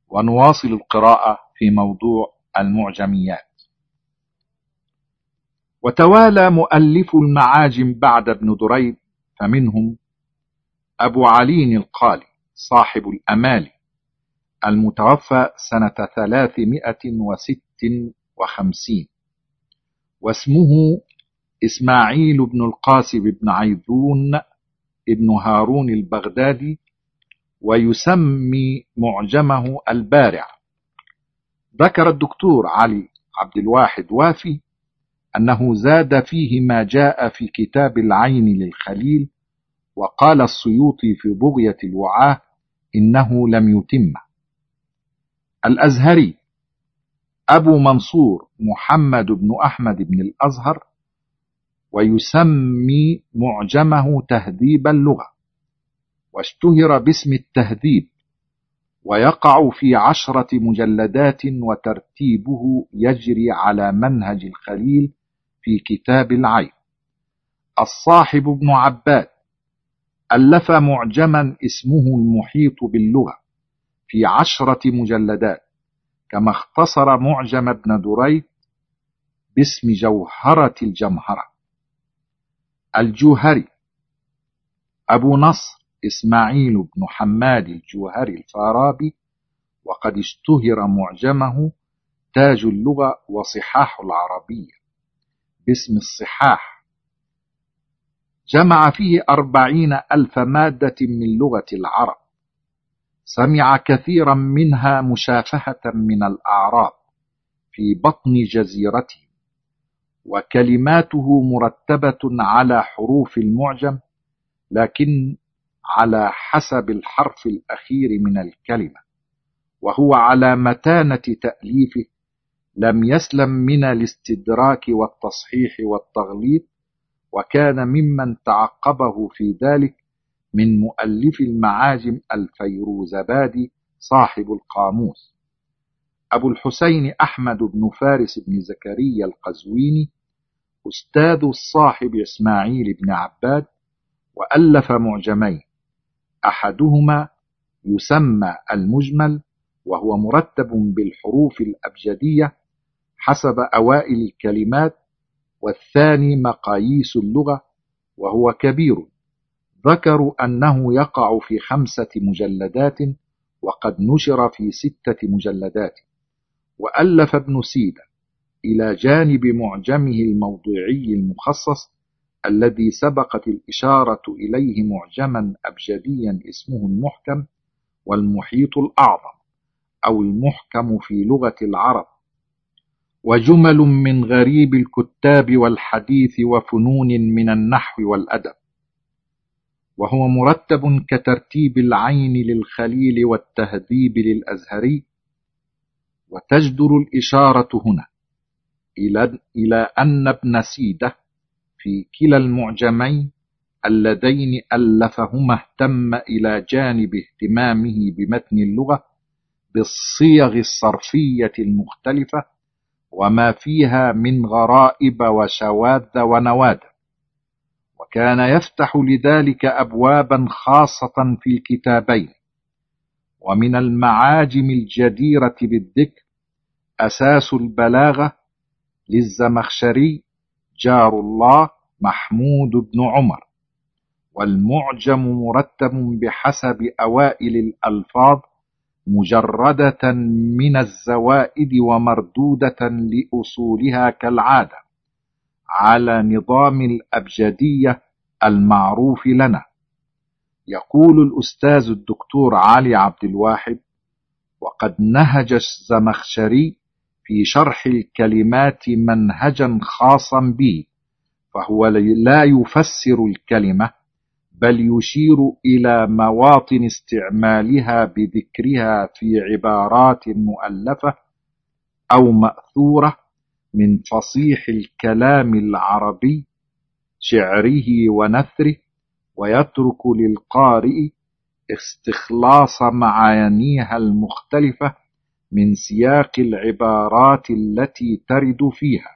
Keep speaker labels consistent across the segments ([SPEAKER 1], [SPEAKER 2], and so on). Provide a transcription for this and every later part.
[SPEAKER 1] ونواصل القراءة في موضوع المعجميات. وتوالى مؤلف المعاجم بعد ابن دريد، فمنهم أبو علي القالي صاحب الأمالي المتوفى سنة 356، واسمه إسماعيل بن القاسم بن عيذون ابن هارون البغدادي، ويسمي معجمه البارع. ذكر الدكتور علي عبد الواحد وافي أنه زاد فيه ما جاء في كتاب العين للخليل، وقال السيوطي في بغية الوعاة إنه لم يتمه. الأزهري أبو منصور محمد بن أحمد بن الأزهر، ويسمي معجمه تهذيب اللغة، واشتهر باسم التهذيب، ويقع في 10 مجلدات، وترتيبه يجري على منهج الخليل في كتاب العين. الصاحب بن عباد ألف معجما اسمه المحيط باللغة في 10 مجلدات، كما اختصر معجم ابن دريد باسم جوهرة الجمهرة. الجوهري أبو نصر إسماعيل بن حماد الجوهري الفارابي، وقد اشتهر معجمه تاج اللغة وصحاح العربية باسم الصحاح، جمع فيه 40,000 مادة من لغة العرب، سمع كثيرا منها مشافهة من الأعراب في بطن جزيرته، وكلماته مرتبة على حروف المعجم، لكن على حسب الحرف الأخير من الكلمة، وهو على متانة تأليفه لم يسلم من الاستدراك والتصحيح والتغليط، وكان ممن تعقبه في ذلك من مؤلف المعاجم الفيروزبادي صاحب القاموس، أبو الحسين أحمد بن فارس بن زكريا القزويني، أستاذ الصاحب إسماعيل بن عباد، وألف معجمين، أحدهما يسمى المجمل، وهو مرتب بالحروف الأبجدية حسب أوائل الكلمات، والثاني مقاييس اللغة، وهو كبير، ذكروا أنه يقع في 5 مجلدات، وقد نشر في 6 مجلدات. وألف ابن سيدة إلى جانب معجمه الموضوعي المخصص الذي سبقت الإشارة إليه معجما أبجديا اسمه المحكم والمحيط الأعظم، أو المحكم في لغة العرب، وجمل من غريب الكتاب والحديث وفنون من النحو والأدب، وهو مرتب كترتيب العين للخليل والتهذيب للأزهري. وتجدر الإشارة هنا إلى أن ابن سيدة في كلا المعجمين اللذين ألفهما اهتم إلى جانب اهتمامه بمتن اللغة بالصيغ الصرفية المختلفة وما فيها من غرائب وشواذ ونوادر، وكان يفتح لذلك أبوابا خاصة في الكتابين. ومن المعاجم الجديرة بالذكر أساس البلاغة للزمخشري جار الله محمود بن عمر، والمعجم مرتب بحسب أوائل الألفاظ مجردة من الزوائد ومردودة لأصولها كالعادة على نظام الأبجدية المعروف لنا. يقول الأستاذ الدكتور علي عبد الواحد: وقد نهج الزمخشري في شرح الكلمات منهجا خاصا به، فهو لا يفسر الكلمة، بل يشير إلى مواطن استعمالها بذكرها في عبارات مؤلفة أو مأثورة من فصيح الكلام العربي شعره ونثره، ويترك للقارئ استخلاص معانيها المختلفة من سياق العبارات التي ترد فيها.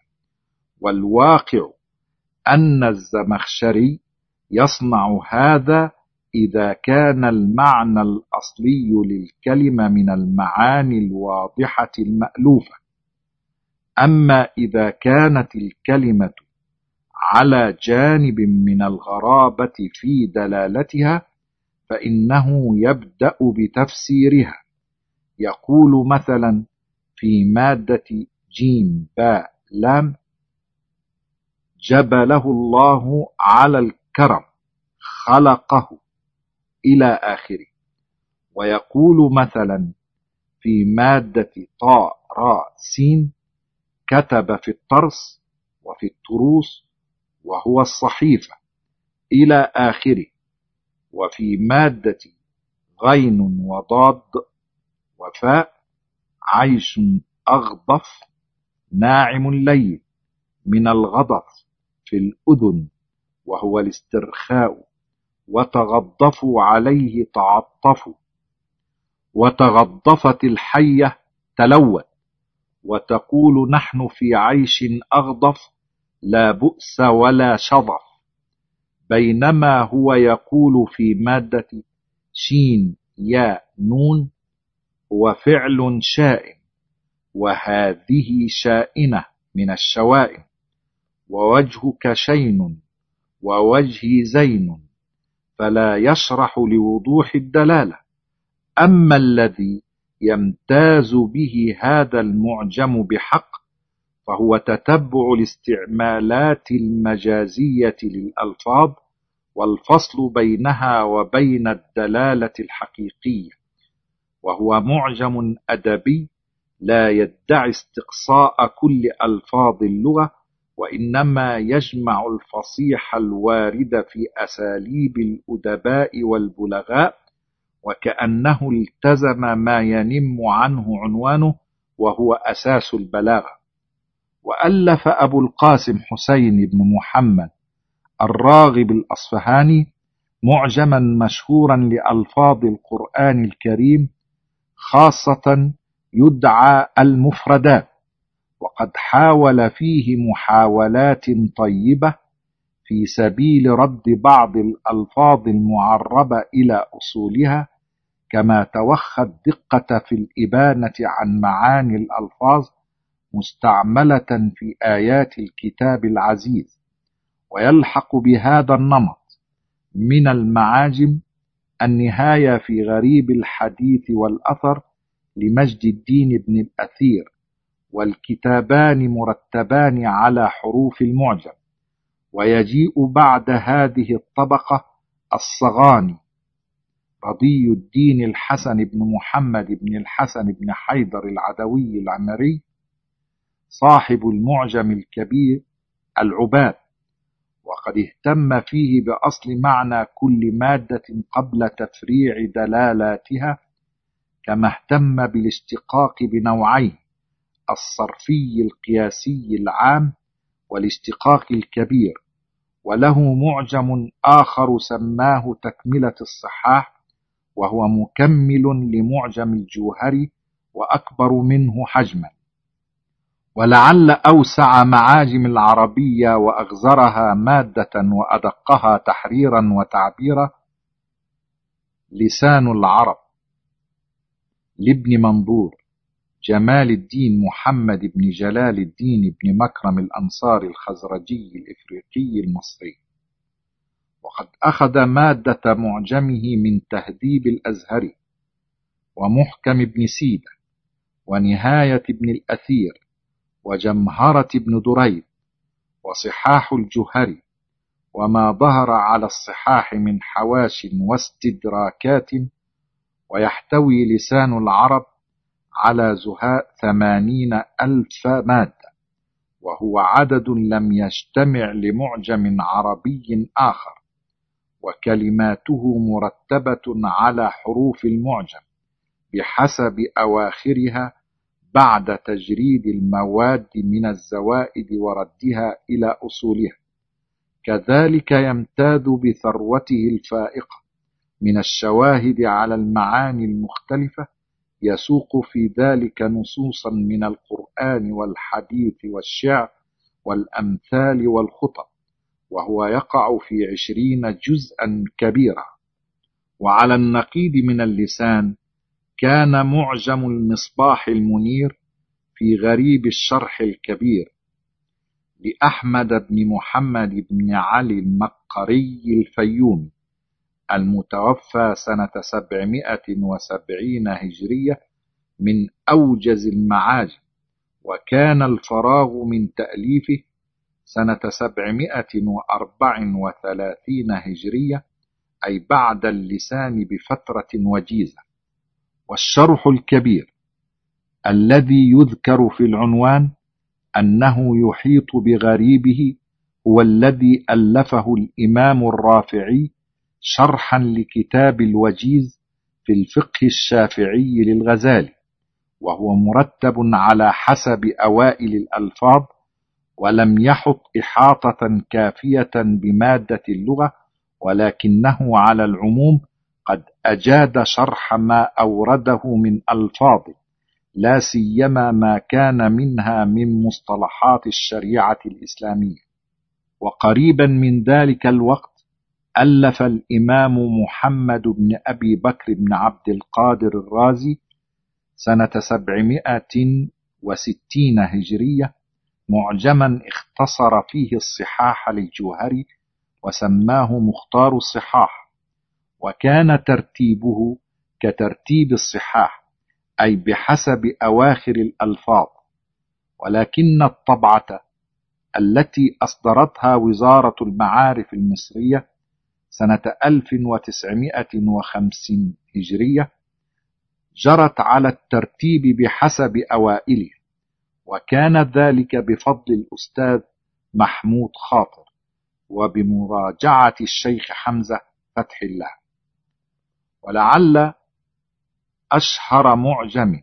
[SPEAKER 1] والواقع أن الزمخشري يصنع هذا إذا كان المعنى الأصلي للكلمة من المعاني الواضحة المألوفة. أما إذا كانت الكلمة على جانب من الغرابة في دلالتها فإنه يبدأ بتفسيرها، يقول مثلا في مادة جيم باء لام: جبله الله على الكرم خلقه، إلى آخره. ويقول مثلا في مادة طاء راء سين: كتب في الطرس وفي التروس وهو الصحيفة، إلى آخره. وفي مادة غين وضاد وفاء: عيش أغضف ناعم الليل، من الغضف في الأذن وهو الاسترخاء، وتغضفوا عليه تعطفوا. وتغضفت الحية تلوت، وتقول نحن في عيش أغضف لا بؤس ولا شظف، بينما هو يقول في مادة شين ياء نون: هو فعل شائن، وهذه شائنة من الشوائن، ووجهك شين ووجهي زين، فلا يشرح لوضوح الدلالة. أما الذي يمتاز به هذا المعجم بحق فهو تتبع الاستعمالات المجازية للألفاظ والفصل بينها وبين الدلالة الحقيقية، وهو معجم أدبي لا يدعي استقصاء كل ألفاظ اللغة، وإنما يجمع الفصيح الوارد في أساليب الأدباء والبلغاء، وكأنه التزم ما ينم عنه عنوانه وهو أساس البلاغة. وألف أبو القاسم حسين بن محمد الراغب الأصفهاني معجما مشهورا لألفاظ القرآن الكريم، خاصة يدعى المفردات، وقد حاول فيه محاولات طيبة في سبيل رد بعض الألفاظ المعربة إلى أصولها، كما توخى الدقة في الإبانة عن معاني الألفاظ مستعملة في آيات الكتاب العزيز. ويلحق بهذا النمط من المعاجم النهاية في غريب الحديث والأثر لمجد الدين بن الأثير، والكتابان مرتبان على حروف المعجم. ويجيء بعد هذه الطبقة الصغاني رضي الدين الحسن بن محمد بن الحسن بن حيدر العدوي العمري صاحب المعجم الكبير العباد، وقد اهتم فيه بأصل معنى كل مادة قبل تفريع دلالاتها، كما اهتم بالاشتقاق بنوعين: الصرفي القياسي العام والاشتقاق الكبير. وله معجم آخر سماه تكملة الصحاح، وهو مكمل لمعجم الجوهري وأكبر منه حجما. ولعل أوسع معاجم العربية وأغزرها مادة وأدقها تحريرا وتعبيرا لسان العرب لابن منظور جمال الدين محمد بن جلال الدين بن مكرم الأنصاري الخزرجي الإفريقي المصري. وقد أخذ مادة معجمه من تهذيب الأزهري ومحكم ابن سيدة ونهاية ابن الأثير وجمهرة ابن دريد وصحاح الجهري، وما ظهر على الصحاح من حواش واستدراكات. ويحتوي لسان العرب على زهاء 80,000 مادة، وهو عدد لم يجتمع لمعجم عربي آخر، وكلماته مرتبة على حروف المعجم بحسب أواخرها بعد تجريد المواد من الزوائد وردها إلى أصولها. كذلك يمتاز بثروته الفائقة من الشواهد على المعاني المختلفة، يسوق في ذلك نصوصا من القرآن والحديث والشعر والأمثال والخطب، وهو يقع في 20 جزءا كبيرا. وعلى النقيض من اللسان كان معجم المصباح المنير في غريب الشرح الكبير لأحمد بن محمد بن علي المقري الفيومي المتوفى سنة 770 هجرية من أوجز المعاجم، وكان الفراغ من تأليفه سنة 734 هجرية، أي بعد اللسان بفترة وجيزة. والشرح الكبير الذي يذكر في العنوان أنه يحيط بغريبه هو الذي ألفه الإمام الرافعي شرحا لكتاب الوجيز في الفقه الشافعي للغزالي، وهو مرتب على حسب أوائل الألفاظ، ولم يحط إحاطة كافية بمادة اللغة، ولكنه على العموم قد أجاد شرح ما أورده من ألفاظ، لا سيما ما كان منها من مصطلحات الشريعة الإسلامية. وقريبا من ذلك الوقت ألف الإمام محمد بن أبي بكر بن عبد القادر الرازي سنة 760 هجرية معجما اختصر فيه الصحاح للجوهري وسماه مختار الصحاح، وكان ترتيبه كترتيب الصحاح، أي بحسب أواخر الألفاظ، ولكن الطبعة التي أصدرتها وزارة المعارف المصرية سنة 1950 هجرية جرت على الترتيب بحسب أوائله، وكان ذلك بفضل الأستاذ محمود خاطر وبمراجعة الشيخ حمزة فتح الله. ولعل أشهر معجم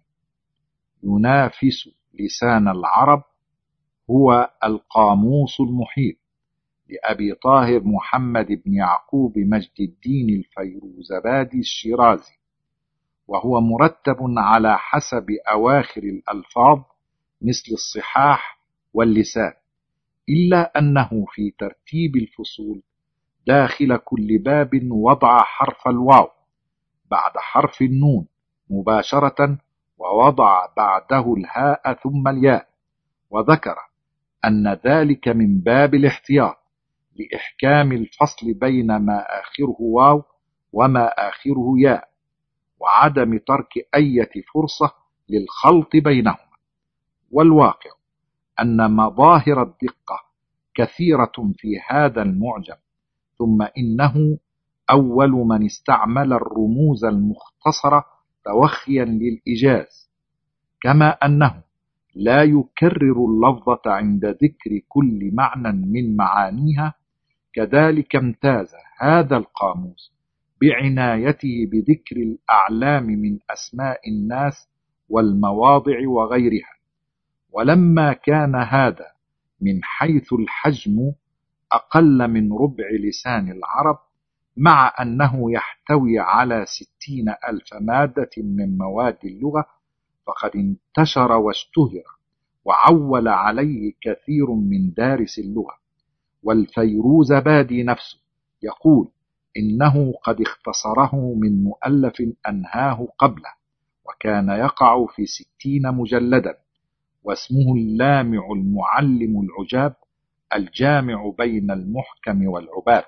[SPEAKER 1] ينافس لسان العرب هو القاموس المحيط لأبي طاهر محمد بن يعقوب مجد الدين الفيروزبادي الشيرازي، وهو مرتب على حسب أواخر الألفاظ مثل الصحاح واللسان، إلا أنه في ترتيب الفصول داخل كل باب وضع حرف الواو بعد حرف النون مباشرة، ووضع بعده الهاء ثم الياء، وذكر أن ذلك من باب الاحتياط لإحكام الفصل بين ما آخره واو وما آخره ياء، وعدم ترك أي فرصة للخلط بينهما. والواقع أن مظاهر الدقة كثيرة في هذا المعجم، ثم إنه أول من استعمل الرموز المختصرة توخيا للإيجاز، كما أنه لا يكرر اللفظة عند ذكر كل معنى من معانيها. كذلك امتاز هذا القاموس بعنايته بذكر الأعلام من أسماء الناس والمواضع وغيرها، ولما كان هذا من حيث الحجم أقل من ربع لسان العرب، مع أنه يحتوي على 60,000 مادة من مواد اللغة، فقد انتشر واشتهر وعول عليه كثير من دارس اللغة. والفيروزبادي نفسه يقول إنه قد اختصره من مؤلف أنهاه قبله، وكان يقع في 60 مجلدا، واسمه اللامع المعلم العجاب الجامع بين المحكم والعباب.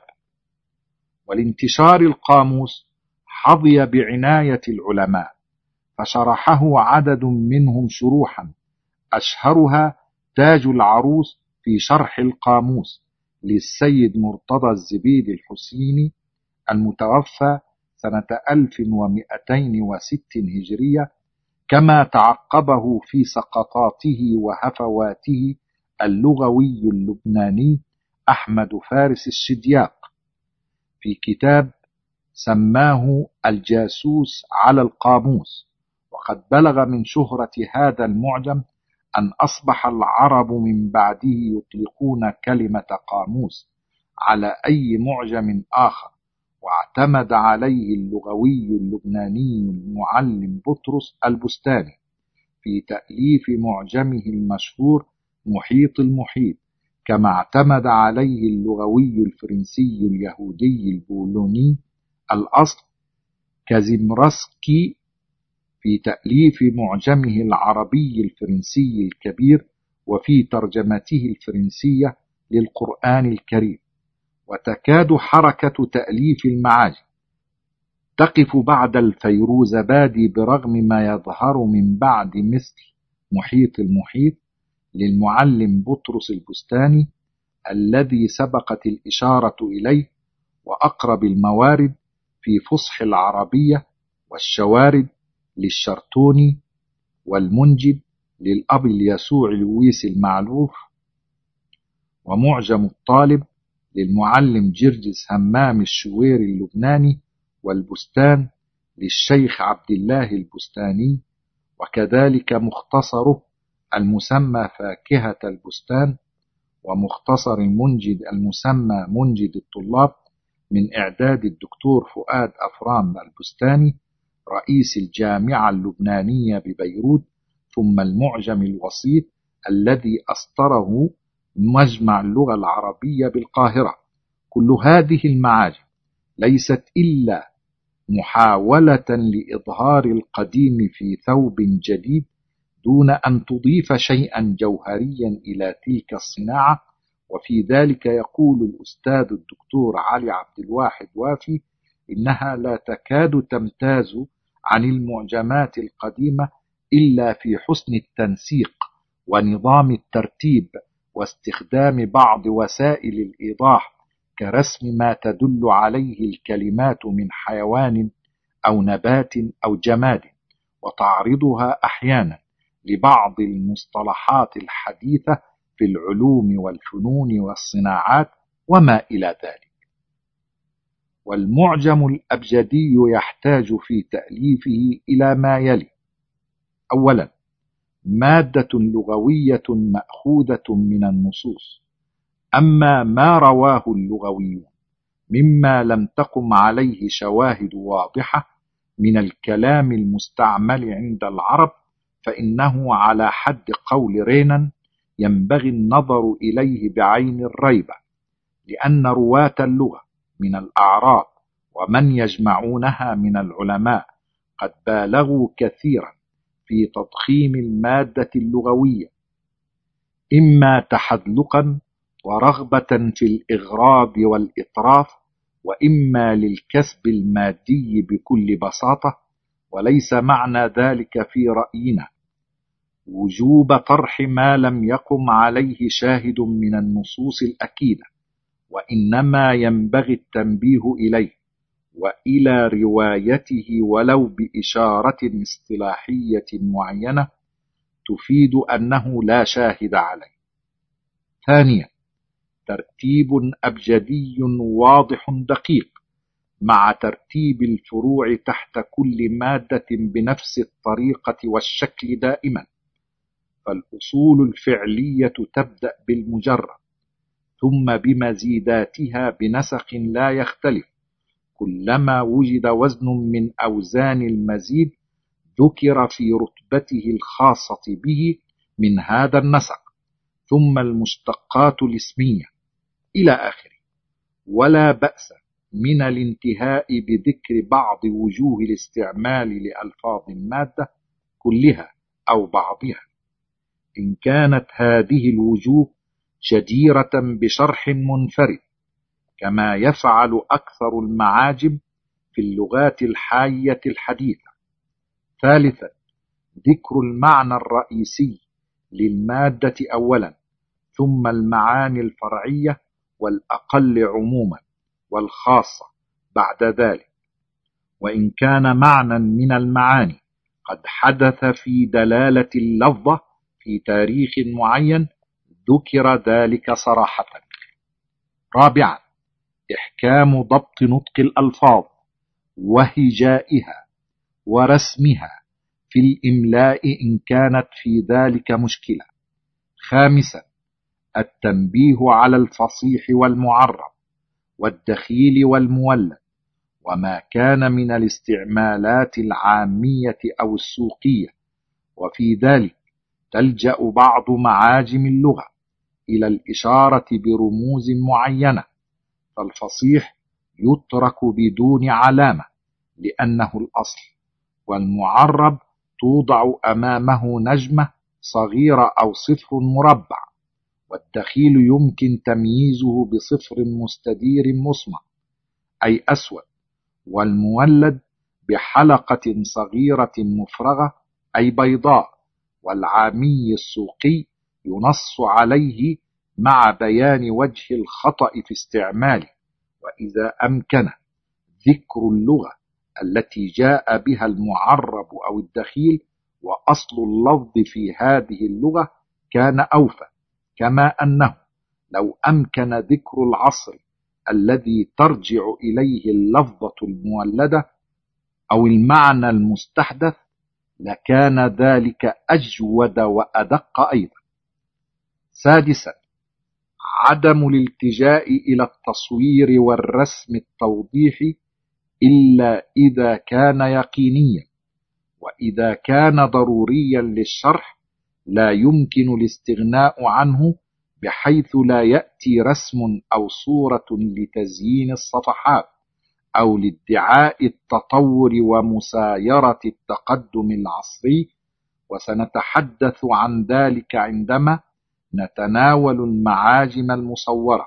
[SPEAKER 1] ولانتشار القاموس حظي بعناية العلماء، فشرحه عدد منهم شروحا، أشهرها تاج العروس في شرح القاموس للسيد مرتضى الزبيد الحسيني المتوفى سنة 1206 هجرية، كما تعقبه في سقطاته وهفواته اللغوي اللبناني أحمد فارس الشدياق في كتاب سماه الجاسوس على القاموس. وقد بلغ من شهرة هذا المعجم أن أصبح العرب من بعده يطلقون كلمة قاموس على أي معجم آخر، واعتمد عليه اللغوي اللبناني المعلم بطرس البستاني في تأليف معجمه المشهور محيط المحيط، كما اعتمد عليه اللغوي الفرنسي اليهودي البولوني الأصل كازيمرسكي في تأليف معجمه العربي الفرنسي الكبير وفي ترجمته الفرنسية للقرآن الكريم. وتكاد حركة تأليف المعاجم تقف بعد الفيروزبادي برغم ما يظهر من بعد مثل محيط المحيط للمعلم بطرس البستاني الذي سبقت الإشارة إليه، وأقرب الموارد في فصح العربية، والشوارد للشرتوني، والمنجد للأب اليسوع لويس المعلوف، ومعجم الطالب للمعلم جرجس همام الشويري اللبناني، والبستان للشيخ عبد الله البستاني، وكذلك مختصره المسمى فاكهة البستان، ومختصر المنجد المسمى منجد الطلاب من إعداد الدكتور فؤاد أفرام البستاني رئيس الجامعة اللبنانية ببيروت، ثم المعجم الوسيط الذي أصدره مجمع اللغة العربية بالقاهرة. كل هذه المعاجم ليست إلا محاولة لإظهار القديم في ثوب جديد دون أن تضيف شيئا جوهريا إلى تلك الصناعة. وفي ذلك يقول الأستاذ الدكتور علي عبد الواحد وافي إنها لا تكاد تمتاز عن المعجمات القديمة إلا في حسن التنسيق ونظام الترتيب واستخدام بعض وسائل الإيضاح كرسم ما تدل عليه الكلمات من حيوان أو نبات أو جماد، وتعرضها أحيانا لبعض المصطلحات الحديثة في العلوم والفنون والصناعات وما إلى ذلك. والمعجم الأبجدي يحتاج في تأليفه إلى ما يلي: أولا، مادة لغوية مأخوذة من النصوص، أما ما رواه اللغويون مما لم تقم عليه شواهد واضحة من الكلام المستعمل عند العرب فإنه على حد قول رينان ينبغي النظر إليه بعين الريبة، لأن رواة اللغة من الأعراب ومن يجمعونها من العلماء قد بالغوا كثيرا في تضخيم المادة اللغوية، إما تحذلقا ورغبة في الإغراب والإطراف، وإما للكسب المادي بكل بساطة. وليس معنى ذلك في رأينا وجوب طرح ما لم يقم عليه شاهد من النصوص الأكيدة، وإنما ينبغي التنبيه إليه وإلى روايته ولو بإشارة اصطلاحية معينة تفيد أنه لا شاهد عليه. ثانيا، ترتيب أبجدي واضح دقيق مع ترتيب الفروع تحت كل مادة بنفس الطريقة والشكل دائما، فالأصول الفعلية تبدأ بالمجرد ثم بمزيداتها بنسق لا يختلف، كلما وجد وزن من أوزان المزيد ذكر في رتبته الخاصة به من هذا النسق، ثم المشتقات الاسمية إلى آخره. ولا بأس من الانتهاء بذكر بعض وجوه الاستعمال لألفاظ المادة كلها أو بعضها، إن كانت هذه الوجوه جديرة بشرح منفرد، كما يفعل أكثر المعاجم في اللغات الحالية الحديثة. ثالثا، ذكر المعنى الرئيسي للمادة أولا، ثم المعاني الفرعية والأقل عموما والخاصة بعد ذلك، وإن كان معنى من المعاني قد حدث في دلالة اللفظة في تاريخ معين ذكر ذلك صراحة. رابعا، إحكام ضبط نطق الألفاظ وهجائها ورسمها في الإملاء إن كانت في ذلك مشكلة. خامسا، التنبيه على الفصيح والمعرب والدخيل والمولد وما كان من الاستعمالات العامية أو السوقية، وفي ذلك تلجأ بعض معاجم اللغة إلى الإشارة برموز معينة، فالفصيح يترك بدون علامة لأنه الأصل، والمعرب توضع أمامه نجمة صغيرة أو صفر مربع، والدخيل يمكن تمييزه بصفر مستدير مصمت أي أسود، والمولد بحلقة صغيرة مفرغة أي بيضاء، والعامي السوقي ينص عليه مع بيان وجه الخطأ في استعماله، وإذا أمكن ذكر اللغة التي جاء بها المعرب أو الدخيل وأصل اللفظ في هذه اللغة كان أوفى، كما أنه لو أمكن ذكر العصر الذي ترجع إليه اللفظة المولدة أو المعنى المستحدث لكان ذلك أجود وأدق أيضا. سادسا، عدم الالتجاء إلى التصوير والرسم التوضيحي إلا إذا كان يقينيا، وإذا كان ضروريا للشرح لا يمكن الاستغناء عنه، بحيث لا يأتي رسم أو صورة لتزيين الصفحات أو لادعاء التطور ومسايرة التقدم العصري، وسنتحدث عن ذلك عندما نتناول المعاجم المصورة.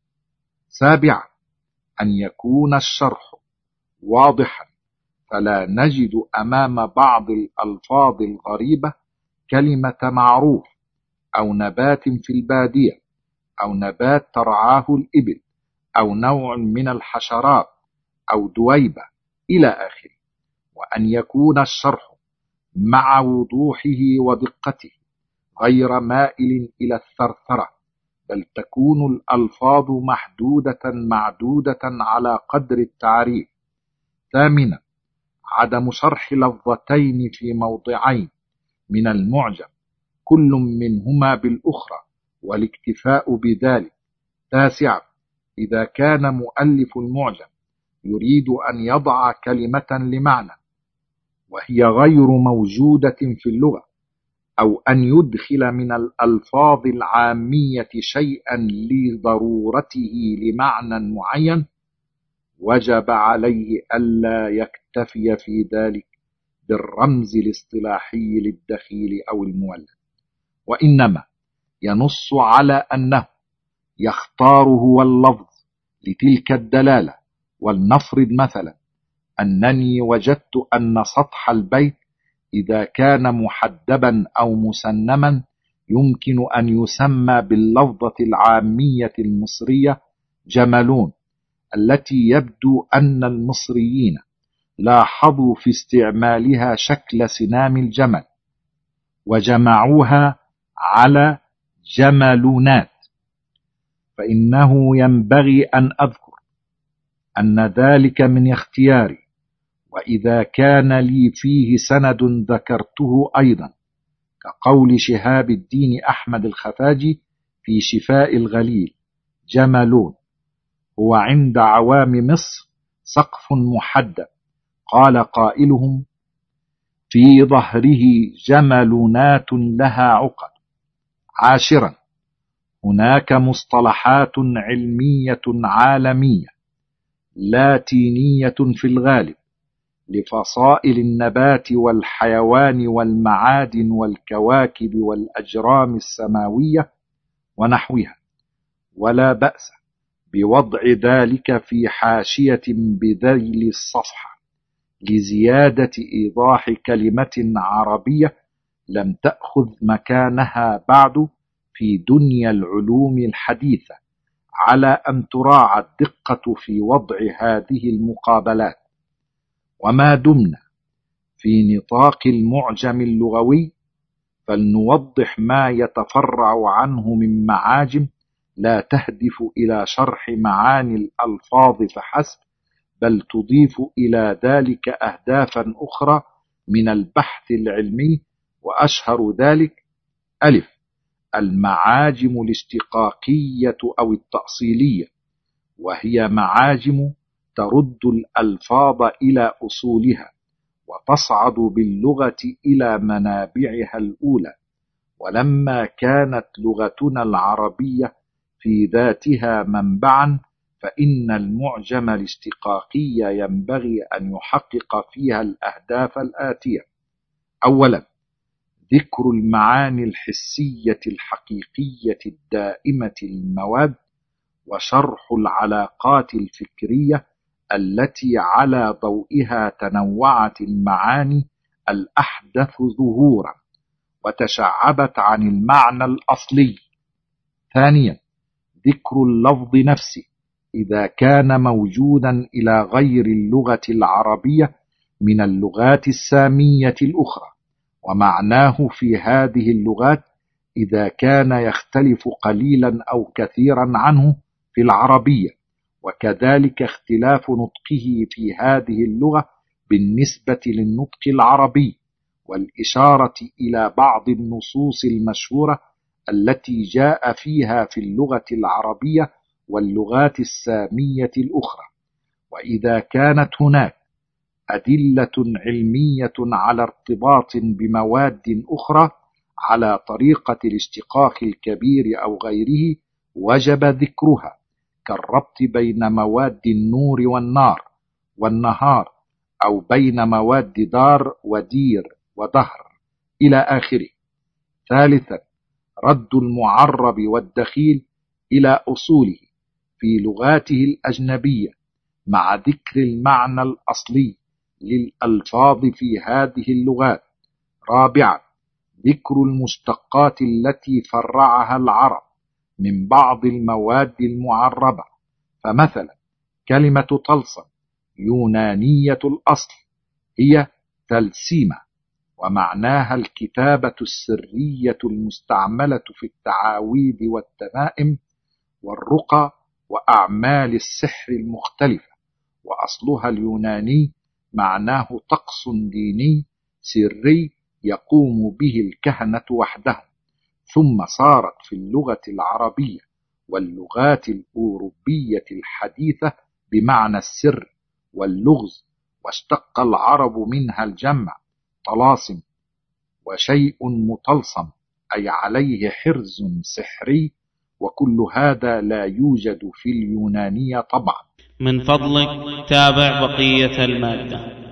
[SPEAKER 1] سابعا، أن يكون الشرح واضحا، فلا نجد أمام بعض الألفاظ الغريبة كلمة معروف أو نبات في البادية أو نبات ترعاه الإبل أو نوع من الحشرات أو دويبة إلى آخره. وأن يكون الشرح مع وضوحه ودقته غير مائل إلى الثرثرة، بل تكون الألفاظ محدودة معدودة على قدر التعريف. ثامنا، عدم شرح لفظتين في موضعين من المعجم كل منهما بالأخرى والاكتفاء بذلك. تاسعا، إذا كان مؤلف المعجم يريد أن يضع كلمة لمعنى وهي غير موجودة في اللغة، أو أن يدخل من الألفاظ العامية شيئا لضرورته لمعنى معين، وجب عليه ألا يكتفي في ذلك بالرمز الاصطلاحي للدخيل أو المولد، وإنما ينص على أنه يختار هو اللفظ لتلك الدلالة. ولنفرض مثلا أنني وجدت أن سطح البيت إذا كان محدبا أو مسنما يمكن أن يسمى باللفظة العامية المصرية جملون، التي يبدو أن المصريين لاحظوا في استعمالها شكل سنام الجمل وجمعوها على جملونات، فإنه ينبغي أن أذكر أن ذلك من اختياري، وإذا كان لي فيه سند ذكرته أيضا، كقول شهاب الدين أحمد الخفاجي في شفاء الغليل: جملون هو عند عوام مصر سقف محدب، قال قائلهم: في ظهره جملونات لها عقد. عاشرا، هناك مصطلحات علمية عالمية لاتينية في الغالب لفصائل النبات والحيوان والمعادن والكواكب والأجرام السماوية ونحوها، ولا بأس بوضع ذلك في حاشية بذيل الصفحة لزيادة إيضاح كلمة عربية لم تأخذ مكانها بعد في دنيا العلوم الحديثة، على أن تراعى الدقة في وضع هذه المقابلات. وما دمنا في نطاق المعجم اللغوي فلنوضح ما يتفرع عنه من معاجم لا تهدف إلى شرح معاني الألفاظ فحسب، بل تضيف إلى ذلك أهدافا أخرى من البحث العلمي، وأشهر ذلك: ألف، المعاجم الاشتقاقية أو التأصيلية، وهي معاجم ترد الألفاظ إلى أصولها وتصعد باللغة إلى منابعها الأولى. ولما كانت لغتنا العربية في ذاتها منبعا، فإن المعجم الاشتقاقي ينبغي أن يحقق فيها الأهداف الآتية: أولا، ذكر المعاني الحسية الحقيقية الدائمة للمواد، وشرح العلاقات الفكرية التي على ضوئها تنوعت المعاني الأحدث ظهورا وتشعبت عن المعنى الأصلي. ثانيا، ذكر اللفظ نفسه إذا كان موجودا إلى غير اللغة العربية من اللغات السامية الأخرى، ومعناه في هذه اللغات إذا كان يختلف قليلا أو كثيرا عنه في العربية، وكذلك اختلاف نطقه في هذه اللغة بالنسبة للنطق العربي، والإشارة إلى بعض النصوص المشهورة التي جاء فيها في اللغة العربية واللغات السامية الأخرى. وإذا كانت هناك أدلة علمية على ارتباط بمواد أخرى على طريقة الاشتقاق الكبير أو غيره وجب ذكرها، كالربط بين مواد النور والنار والنهار، أو بين مواد دار ودير ودهر إلى آخره. ثالثا، رد المعرب والدخيل إلى أصوله في لغاته الأجنبية مع ذكر المعنى الأصلي للألفاظ في هذه اللغات. رابعا، ذكر المشتقات التي فرعها العرب من بعض المواد المعربة، فمثلا كلمة طلسم يونانية الأصل هي تلسيمة، ومعناها الكتابة السرية المستعملة في التعاويذ والتمائم والرقى وأعمال السحر المختلفة، وأصلها اليوناني معناه طقس ديني سري يقوم به الكهنة وحدهم، ثم صارت في اللغة العربية واللغات الأوروبية الحديثة بمعنى السر واللغز، واشتق العرب منها الجمع طلاسم، وشيء مطلسم أي عليه حرز سحري، وكل هذا لا يوجد في اليونانية طبعا.
[SPEAKER 2] من فضلك تابع بقية المادة.